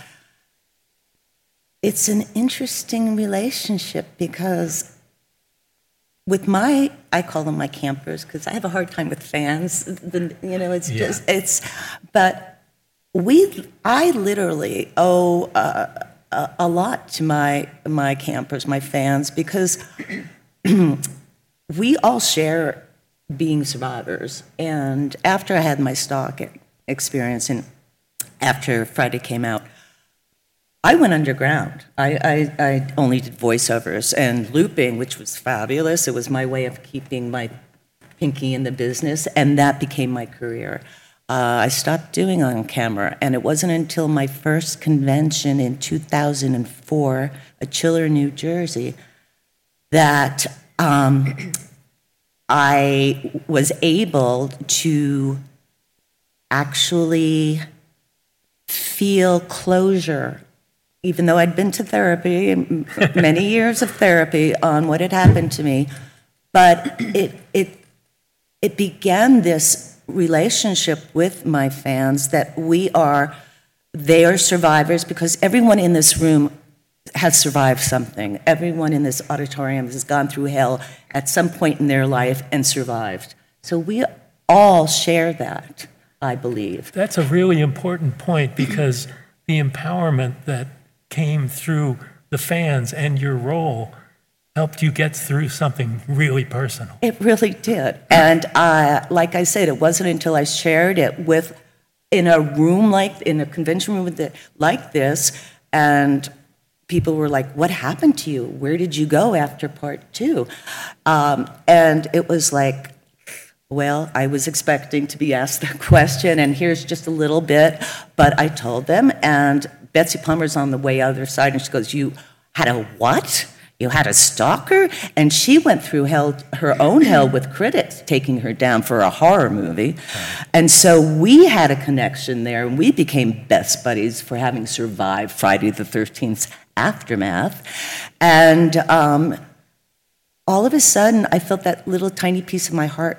it's an interesting relationship because with my, I call them my campers because I have a hard time with fans. The, you know, it's Yeah. just it's, but we, I literally owe uh, a, a lot to my my campers, my fans, because. We all share being survivors. And after I had my stock experience and after Friday came out, I went underground. I, I, I only did voiceovers and looping, which was fabulous. It was my way of keeping my pinky in the business, and that became my career. Uh, I stopped doing on camera, and it wasn't until my first convention in two thousand four at Chiller, New Jersey, that Um, I was able to actually feel closure, even though I'd been to therapy, many years of therapy on what had happened to me. But it it it began this relationship with my fans that we are, they are survivors, because everyone in this room has survived something. Everyone in this auditorium has gone through hell at some point in their life and survived. So we all share that, I believe. That's a really important point, because the empowerment that came through the fans and your role helped you get through something really personal. It really did. And uh, like I said, it wasn't until I shared it with, in a room like, in a convention room with the, like this, and people were like, what happened to you? Where did you go after part two? Um, and it was like, well, I was expecting to be asked that question, and here's just a little bit, but I told them, and Betsy Plummer's on the way other side, and she goes, you had a what? You had a stalker? And she went through hell, her own hell with critics taking her down for a horror movie. And so we had a connection there, and we became best buddies for having survived Friday the thirteenth aftermath. And um, all of a sudden, I felt that little tiny piece of my heart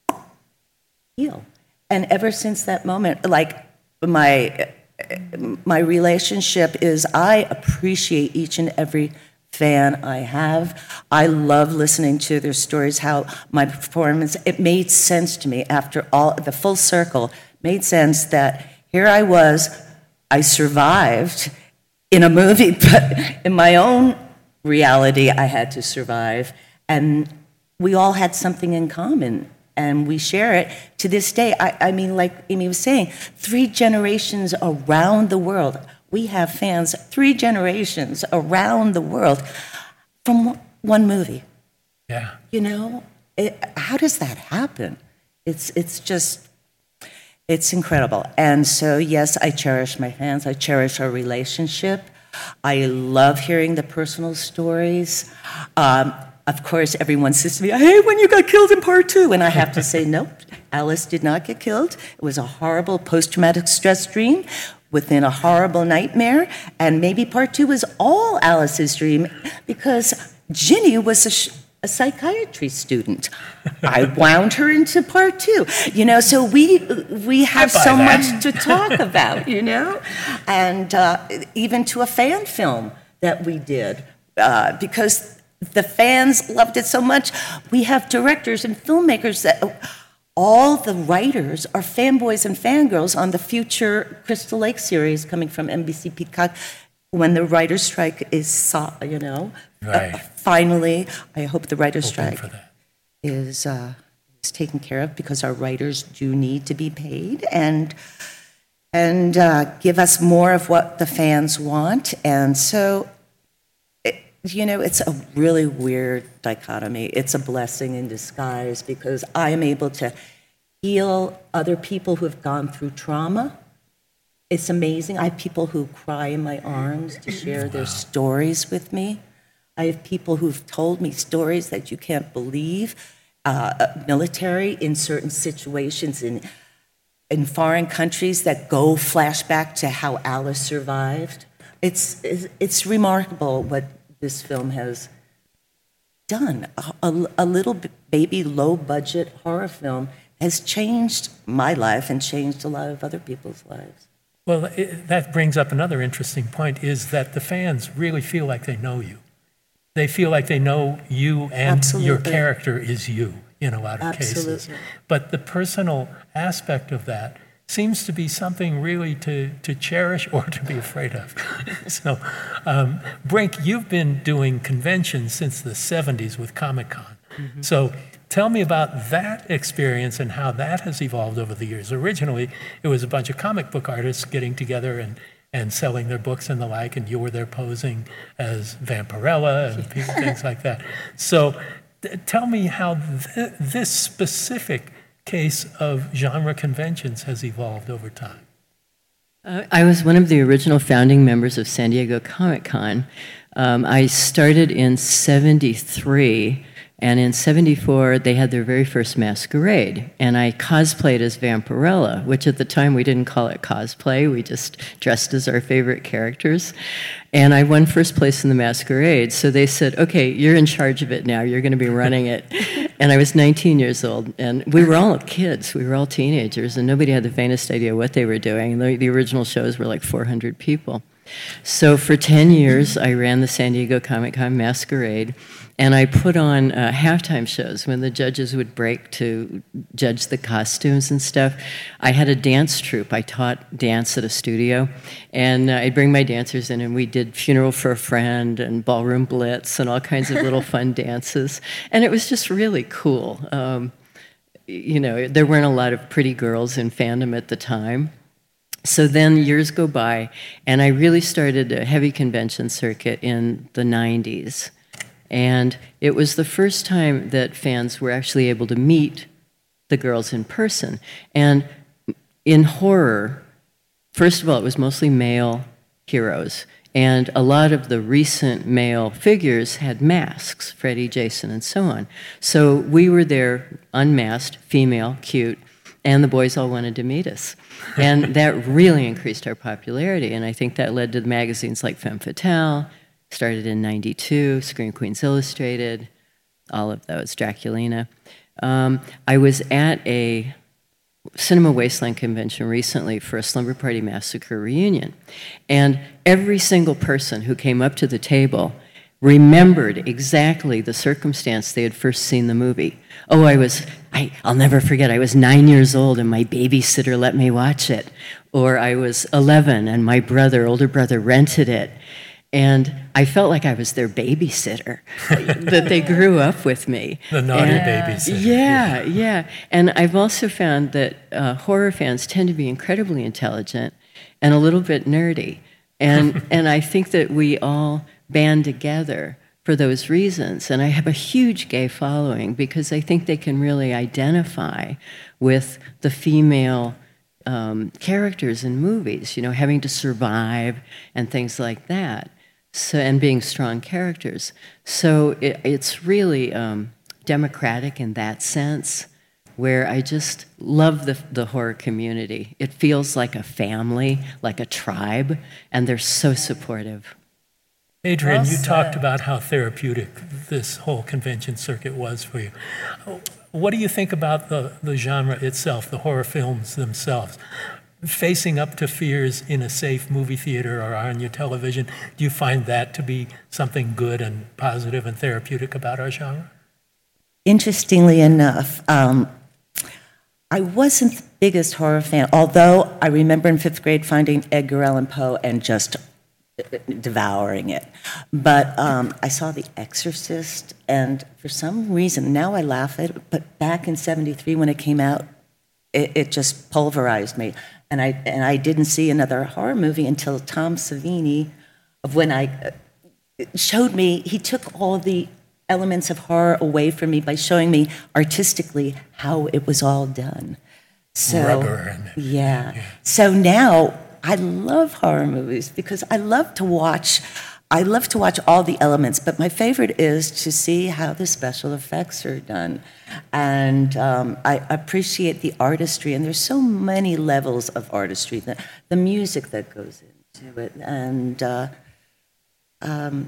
heal. And ever since that moment, like my, my relationship is I appreciate each and every fan I have. I love listening to their stories, how my performance, it made sense to me after all, the full circle, made sense that here I was, I survived in a movie, but in my own reality, I had to survive. And we all had something in common, and we share it to this day. I, I mean, like Amy was saying, three generations around the world. We have fans three generations around the world from one movie. Yeah. You know, it, how does that happen? It's it's just, it's incredible. And so, yes, I cherish my fans. I cherish our relationship. I love hearing the personal stories. Um, of course, everyone says to me, I hate when you got killed in part two. And I have to say, nope, Alice did not get killed. It was a horrible post-traumatic stress dream within a horrible nightmare, and maybe part two was all Alice's dream because Ginny was a, sh- a psychiatry student. I wound her into part two, you know. So we we have so that. much to talk about, you know, and uh, even to a fan film that we did uh, because the fans loved it so much. We have directors and filmmakers that. All the writers are fanboys and fangirls on the future Crystal Lake series coming from N B C Peacock when the writer's strike is, you know, right. uh, finally, I hope the writer's Hoping strike for that. is uh, is taken care of because our writers do need to be paid and and uh, give us more of what the fans want. And so, it, you know, it's a really weird dichotomy. It's a blessing in disguise because I am able to heal other people who have gone through trauma. It's amazing. I have people who cry in my arms to share their stories with me. I have people who've told me stories that you can't believe, uh, military in certain situations in, in foreign countries that go flashback to how Alice survived. It's, it's remarkable what this film has done. A, a, a little baby, low-budget horror film has changed my life and changed a lot of other people's lives. Well, it, that brings up another interesting point, is that the fans really feel like they know you. They feel like they know you and Absolutely. your character is you in a lot of Absolutely. cases. But the personal aspect of that seems to be something really to, to cherish or to be afraid of. So, um, Brink, you've been doing conventions since the seventies with Comic-Con. Mm-hmm. So tell me about that experience and how that has evolved over the years. Originally, it was a bunch of comic book artists getting together and, and selling their books and the like, and you were there posing as Vampirella and people, things like that. So th- tell me how th- this specific case of genre conventions has evolved over time. Uh, I was one of the original founding members of San Diego Comic-Con. Um, I started in seventy-three, and in seventy-four they had their very first masquerade, and I cosplayed as Vampirella, which at the time we didn't call it cosplay, we just dressed as our favorite characters. And I won first place in the masquerade, so they said, okay, you're in charge of it now, you're going to be running it. And I was nineteen years old, and we were all kids, we were all teenagers, and nobody had the faintest idea what they were doing. The, the original shows were like four hundred people. So for ten years, I ran the San Diego Comic-Con Masquerade, and I put on uh, halftime shows when the judges would break to judge the costumes and stuff. I had a dance troupe. I taught dance at a studio, and uh, I'd bring my dancers in, and we did Funeral for a Friend and Ballroom Blitz and all kinds of little fun dances, and it was just really cool. Um, you know, there weren't a lot of pretty girls in fandom at the time. So then years go by, and I really started a heavy convention circuit in the nineties. And it was the first time that fans were actually able to meet the girls in person. And in horror, first of all, it was mostly male heroes. And a lot of the recent male figures had masks, Freddy, Jason, and so on. So we were there unmasked, female, cute, and the boys all wanted to meet us. And that really increased our popularity. And I think that led to the magazines like Femme Fatale, started in ninety-two, Scream Queens Illustrated, all of those, Draculina. Um, I was at a Cinema Wasteland convention recently for a Slumber Party Massacre reunion. And every single person who came up to the table remembered exactly the circumstance they had first seen the movie. Oh, I was, I, I'll never forget, I was nine years old and my babysitter let me watch it. Or I was eleven and my brother, older brother, rented it. And I felt like I was their babysitter, that they grew up with me. The naughty and, babysitter. Yeah, yeah. And I've also found that uh, horror fans tend to be incredibly intelligent and a little bit nerdy. And, and I think that we all band together for those reasons. And I have a huge gay following because I think they can really identify with the female um, characters in movies, you know, having to survive and things like that. So, and being strong characters. So it, it's really um, democratic in that sense, where I just love the, the horror community. It feels like a family, like a tribe, and they're so supportive. Adrian, Well you said. talked about how therapeutic this whole convention circuit was for you. What do you think about the, the genre itself, the horror films themselves? Facing up to fears in a safe movie theater or on your television, do you find that to be something good and positive and therapeutic about our genre? Interestingly enough, um, I wasn't the biggest horror fan, although I remember in fifth grade finding Edgar Allan Poe and just devouring it. But um, I saw The Exorcist, and for some reason, now I laugh at it, but back in seventy-three when it came out, it, it just pulverized me. And I, and I didn't see another horror movie until Tom Savini, of when I uh, showed me, he took all the elements of horror away from me by showing me artistically how it was all done. So, Rubber and- yeah. yeah. So now I love horror movies because I love to watch, I love to watch all the elements, but my favorite is to see how the special effects are done. And um, I appreciate the artistry, and there's so many levels of artistry, the, the music that goes into it, and uh, um,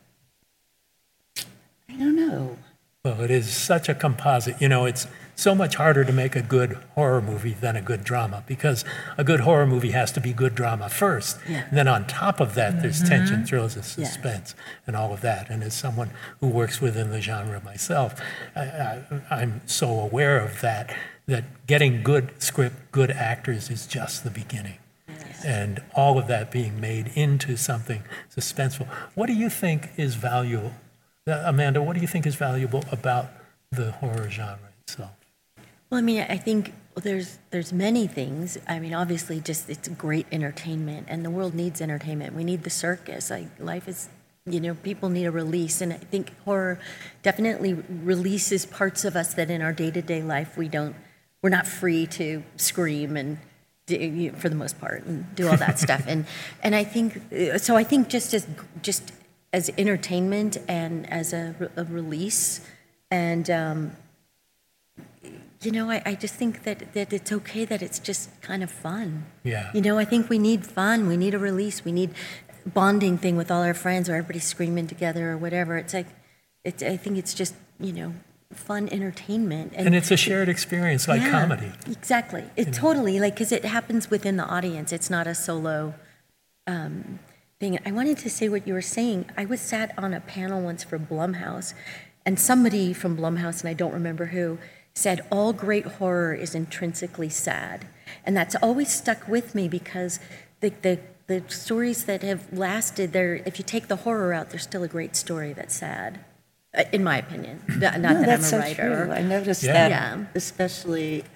I don't know. Well, it is such a composite. You know, it's so much harder to make a good horror movie than a good drama, because a good horror movie has to be good drama first. Yeah. And then on top of that, there's tension, thrills, and suspense, and all of that. And as someone who works within the genre myself, I, I, I'm so aware of that, that getting good script, good actors is just the beginning. Yes. And all of that being made into something suspenseful. What do you think is valuable? Uh, Amanda, what do you think is valuable about the horror genre itself? Well, I mean, I think there's there's many things. I mean, obviously, just it's great entertainment, and the world needs entertainment. We need the circus. Like life is, you know, people need a release, and I think horror definitely releases parts of us that in our day-to-day life we don't. We're not free to scream and, do, for the most part, and do all that stuff. And and I think so. I think just as just as entertainment and as a, a release, and. Um, You know, I, I just think that, that it's okay that it's just kind of fun. Yeah. You know, I think we need fun. We need a release. We need bonding thing with all our friends, or everybody screaming together or whatever. It's like, it's, I think it's just, you know, fun entertainment. And it's a shared experience like yeah, comedy. Exactly. It You know. totally, like, because it happens within the audience. It's not a solo um, thing. I wanted to say what you were saying. I was sat on a panel once for Blumhouse, and somebody from Blumhouse, and I don't remember who, said all great horror is intrinsically sad. And that's always stuck with me because the, the, the stories that have lasted, they're, if you take the horror out, there's still a great story that's sad, uh, in my opinion. Not No, that that's I'm a so writer. true. I noticed Yeah. that, Yeah. especially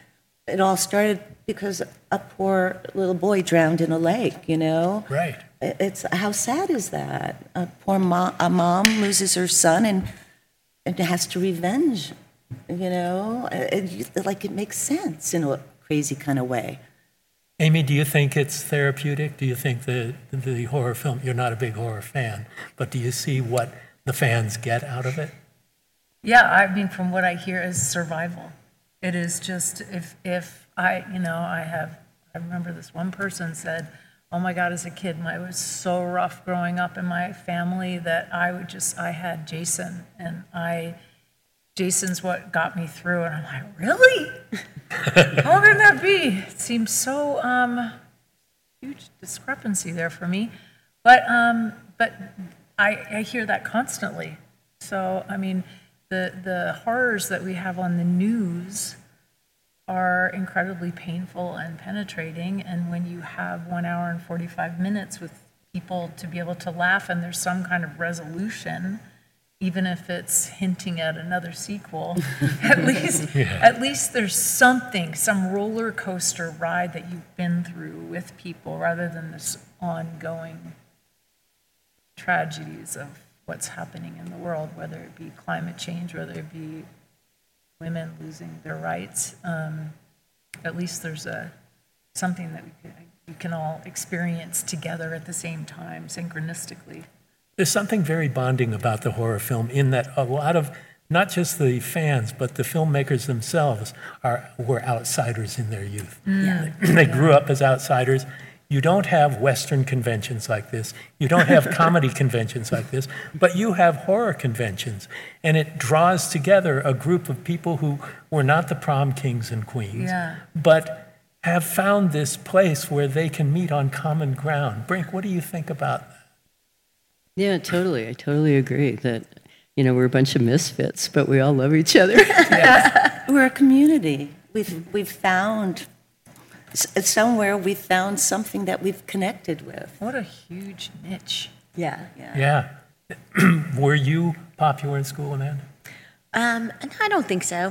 it all started because a poor little boy drowned in a lake, you know? Right. It's, how sad is that? A poor mom, a mom loses her son and, and has to revenge, you know? It, it, like, it makes sense in a crazy kind of way. Amy, do you think it's therapeutic? Do you think the, the horror film, you're not a big horror fan, but do you see what the fans get out of it? Yeah, I mean, from what I hear, is survival. It is just, if, if I, you know, I have, I remember this one person said, oh my God, as a kid, my, it was so rough growing up in my family that I would just, I had Jason, and I, Jason's what got me through. And I'm like, really? How can that be? It seems so, um, huge discrepancy there for me. But, um, but I, I hear that constantly. So, I mean, the, the horrors that we have on the news are incredibly painful and penetrating, and when you have one hour and forty-five minutes with people to be able to laugh and there's some kind of resolution, even if it's hinting at another sequel, at least Yeah. at least there's something, some roller coaster ride that you've been through with people, rather than this ongoing tragedies of what's happening in the world, whether it be climate change, whether it be women losing their rights. Um, at least there's a something that we can, you can all experience together at the same time, synchronistically. There's something very bonding about the horror film in that a lot of, not just the fans, but the filmmakers themselves are were outsiders in their youth. Mm. They grew up as outsiders. You don't have Western conventions like this. You don't have comedy conventions like this, but you have horror conventions. And it draws together a group of people who were not the prom kings and queens, Yeah. but have found this place where they can meet on common ground. Brink, what do you think about that? Yeah, totally. I totally agree that, you know, we're a bunch of misfits, but we all love each other. We're a community. We've, we've found, s- somewhere we've found something that we've connected with. What a huge niche. Yeah, yeah. Yeah. Were you popular in school, Amanda? Um, I don't think so.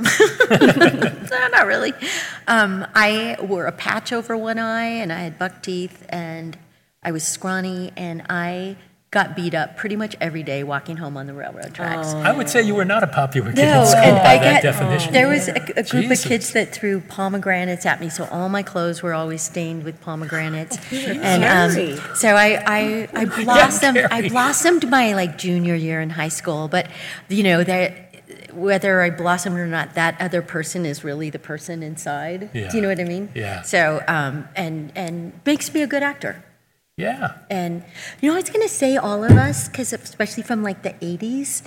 No, not really. Um, I wore a patch over one eye, and I had buck teeth, and I was scrawny, and I got beat up pretty much every day walking home on the railroad tracks. I would say you were not a popular kid No, in school and by I that got, definition. there was a, a group Jesus. of kids that threw pomegranates at me, so all my clothes were always stained with pomegranates. And um, so I, I, I blossomed. I Carrie. blossomed my like junior year in high school, but you know that whether I blossomed or not, that other person is really the person inside. Yeah. Do you know what I mean? Yeah. So um, and and makes me a good actor. Yeah. And, you know, I was going to say all of us, because especially from like the eighties,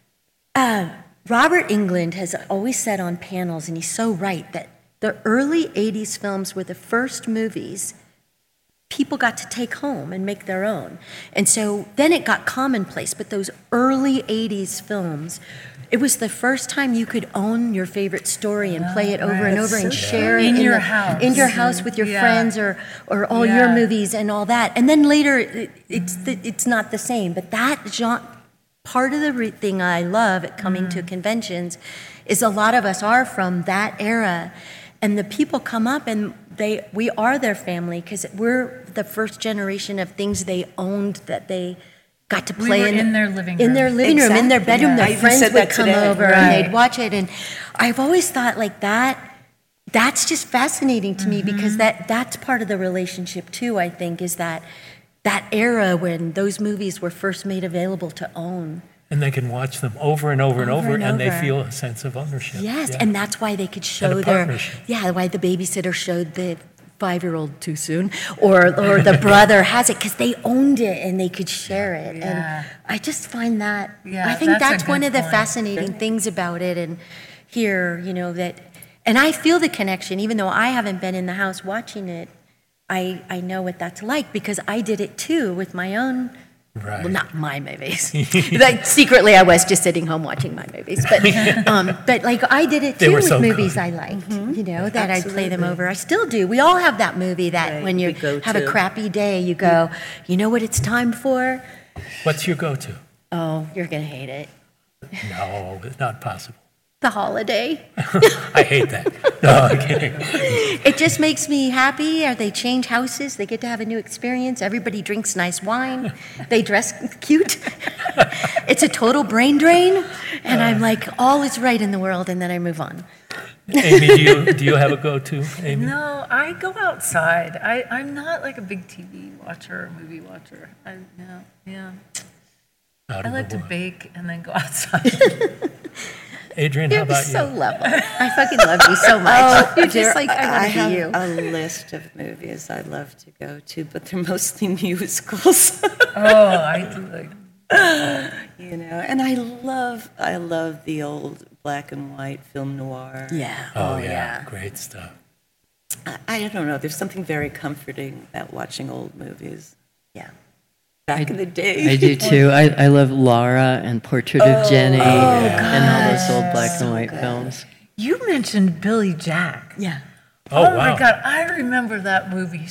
uh, Robert Englund has always said on panels, and he's so right, that the early eighties films were the first movies people got to take home and make their own. And so then it got commonplace, but those early eighties films, it was the first time you could own your favorite story and play it over and over and share it In your the- house. in your house with your Yeah. friends or or all Yeah. your movies and all that. And then later, it, it's the, it's not the same. But that genre, part of the re- thing I love at coming to conventions is a lot of us are from that era, and the people come up and they we are their family because we're the first generation of things they owned that they got to We play were in, in their living in their room. living room, in their Exactly, bedroom. yeah. I Their even friends said would that come today. over and Right. they'd watch it, and I've always thought like that. That's just fascinating to me because that that's part of the relationship too. I think is that that era when those movies were first made available to own. And they can watch them over and over and Over over, and and they over. feel a sense of ownership. Yes, Yeah. and that's why they could show a their partnership. yeah, why the babysitter showed the five-year-old too soon, or or the brother has it because they owned it and they could share it. Yeah. And I just find that Yeah, I think that's a that's, one good of the point. fascinating things about it. And here, you know that, and I feel the connection, even though I haven't been in the house watching it. I I know what that's like because I did it too with my own. Right. Well, not my movies. Like secretly, I was just sitting home watching my movies, but um, but like I did it They too were with so movies good. I liked. You know that I'd play them Absolutely. over. I still do. We all have that movie that Right, when you we go have a to. crappy day, you go, you know what it's time for? What's your go-to? Oh, you're gonna hate it. No, it's not possible. The holiday. I hate that. No, I'm kidding. It just makes me happy. Or they change houses. They get to have a new experience. Everybody drinks nice wine. They dress cute. It's a total brain drain. And I'm like, all is right in the world. And then I move on. Amy, do you, do you have a go-to, Amy? No, I go outside. I, I'm not like a big T V watcher or movie watcher. I, no, yeah. Out I of like the to blue. bake and then go outside. Adrian, how You're about so you? lovely. I fucking love you so much. You're just like, I I want to have be you. a list of movies I love to go to, but they're mostly musicals. Oh, I do like. You know, and I love, I love the old black and white film noir. Yeah. Oh, yeah. Great stuff. I, I don't know. There's something very comforting about watching old movies. Yeah. Back in the day. I do too. I, I love Laura and Portrait of Jenny and all those old black and white films. You mentioned Billy Jack. Yeah. Oh, Oh, wow. my God, I remember that movie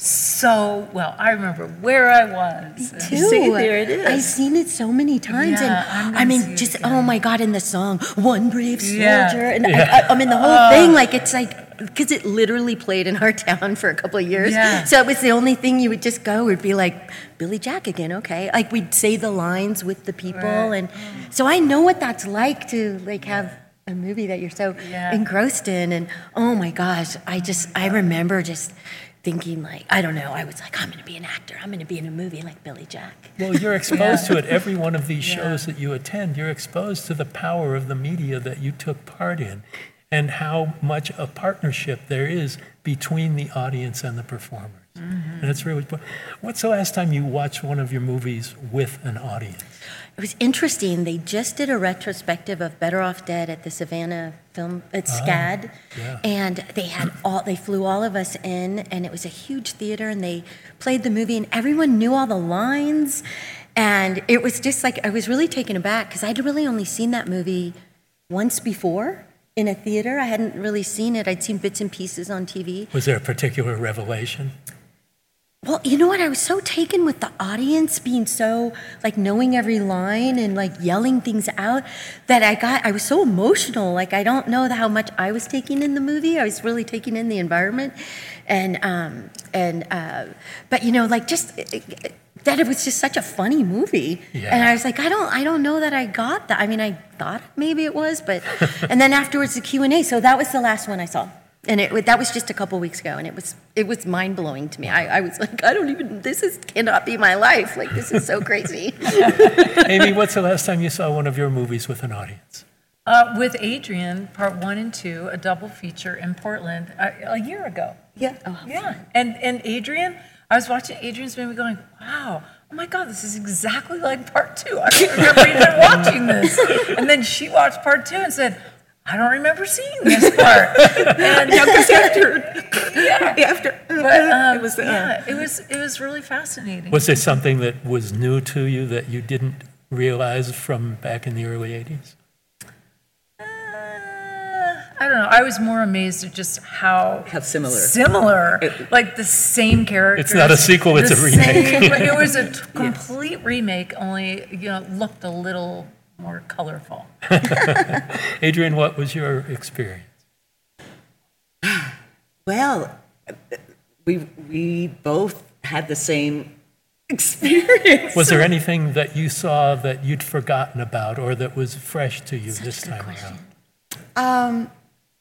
so well. I remember where I was. Too. See, there it is. I've seen it so many times, Yeah, I'm and gonna I mean, see it just again. oh my God! In the song, "One Brave Soldier," Yeah. and I, I, I mean, the whole thing, like it's like because it literally played in our town for a couple of years. Yeah. So it was the only thing you would just go. Would be like Billy Jack again, okay? Like we'd say the lines with the people, Right. and so I know what that's like to like have a movie that you're so Yeah. engrossed in, and oh my gosh, I just I remember just thinking like I don't know, I was like I'm going to be an actor, I'm going to be in a movie like Billy Jack. Well, you're exposed to it. Every one of these shows that you attend, you're exposed to the power of the media that you took part in and how much a partnership there is between the audience and the performers. And it's really, what's the last time you watched one of your movies with an audience? It was interesting. They just did a retrospective of Better Off Dead at the Savannah Film at SCAD, yeah. and they had all. They flew all of us in, and it was a huge theater, and they played the movie, and everyone knew all the lines, and it was just like I was really taken aback because I'd really only seen that movie once before in a theater. I hadn't really seen it. I'd seen bits and pieces on T V. Was there a particular revelation? Well, you know what? I was so taken with the audience being so, like, knowing every line and, like, yelling things out that I got, I was so emotional. Like, I don't know how much I was taking in the movie. I was really taking in the environment. And, um, and, uh, but, you know, like, just it, it, that it was just such a funny movie. Yeah. And I was like, I don't, I don't know that I got that. I mean, I thought maybe it was, but, and then afterwards the Q and A. So that was the last one I saw. And it that was just a couple weeks ago, and it was it was mind blowing to me. I, I was like, I don't even. This is cannot be my life. Like this is so crazy. Amy, what's the last time you saw one of your movies with an audience? Uh, with Adrian, part one and two, a double feature in Portland a, a year ago. Yeah. Yeah, and and Adrian, I was watching Adrian's movie going, wow, oh my God, this is exactly like part two. I don't remember even watching this. And then she watched part two and said, I don't remember seeing this part. And Yeah, because after, yeah, after, but um, it was, uh, yeah, it was it was really fascinating. Was there something that was new to you that you didn't realize from back in the early eighties? Uh, I don't know. I was more amazed at just how How similar. similar, like the same characters. It's not a sequel, it's the a remake. same- it was a t- complete remake, only you know looked a little more colorful. Adrian, what was your experience? well, we we both had the same experience. Was there anything that you saw that you'd forgotten about or that was fresh to you this time around? Um,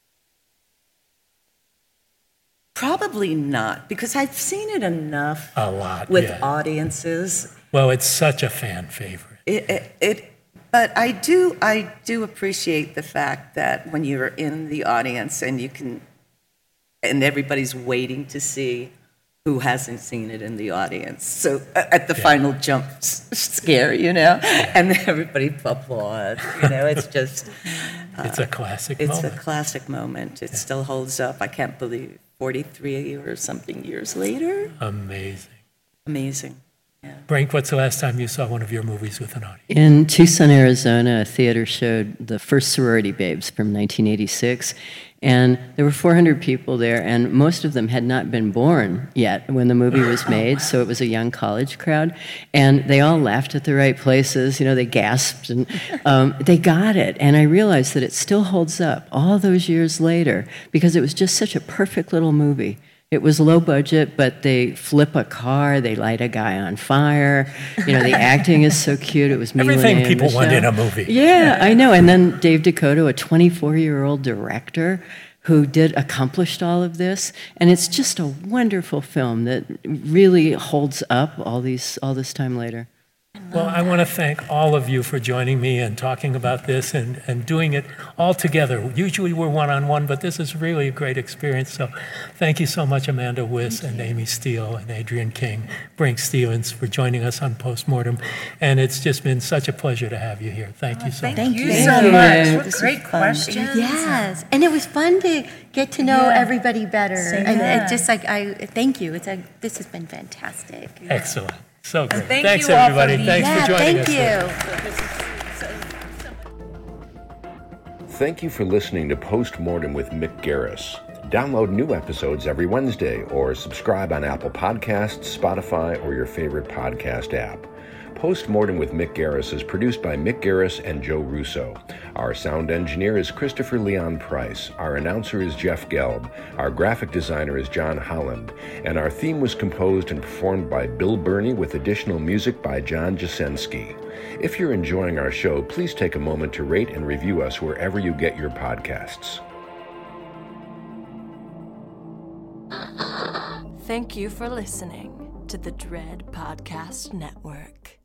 probably not, because I've seen it enough A lot, with yeah. audiences. Well, it's such a fan favorite. It, it, it, but I do, I do appreciate the fact that when you're in the audience and you can, and everybody's waiting to see who hasn't seen it in the audience. So uh, at the Yeah. final jump s- scare, you know, and everybody applauds. You know, it's just, It's a classic it's moment. a classic moment. It still holds up. I can't believe forty-three or something years later. Amazing. Amazing. Brink, what's the last time you saw one of your movies with an audience? In Tucson, Arizona, a theater showed the first Sorority Babes from nineteen eighty-six, and there were four hundred people there, and most of them had not been born yet when the movie was made, so it was a young college crowd, and they all laughed at the right places, you know, they gasped, and um, they got it, and I realized that it still holds up all those years later, because it was just such a perfect little movie. It was low budget, but they flip a car, they light a guy on fire. You know, the acting is so cute. It was me, Everything Linnea, people want in Michelle. a movie. Yeah, I know. And then Dave Dakota, a twenty-four-year-old director who did accomplished all of this, and it's just a wonderful film that really holds up all these all this time later. Well, I want to thank all of you for joining me and talking about this and, and doing it all together. Usually we're one-on-one, but this is really a great experience. So thank you so much, Amanda Wiss and Amy Steele and Adrienne King, Brink Stevens, for joining us on Postmortem. And it's just been such a pleasure to have you here. Thank you so Thank much. Thank you you. so Thank you. much. What This great was fun. questions. Yes, and it was fun to get to know Yeah. everybody better. Same and here. it just like I thank you. It's a this has been fantastic. Excellent. So great. thank Thanks, you all for everybody. being Thanks yeah, for joining thank us. you. Thank you for listening to Postmortem with Mick Garris. Download new episodes every Wednesday or subscribe on Apple Podcasts, Spotify, or your favorite podcast app. Postmortem with Mick Garris is produced by Mick Garris and Joe Russo. Our sound engineer is Christopher Leon Price. Our announcer is Jeff Gelb. Our graphic designer is John Holland. And our theme was composed and performed by Bill Burney with additional music by John Jasensky. If you're enjoying our show, please take a moment to rate and review us wherever you get your podcasts. Thank you for listening to the Dread Podcast Network.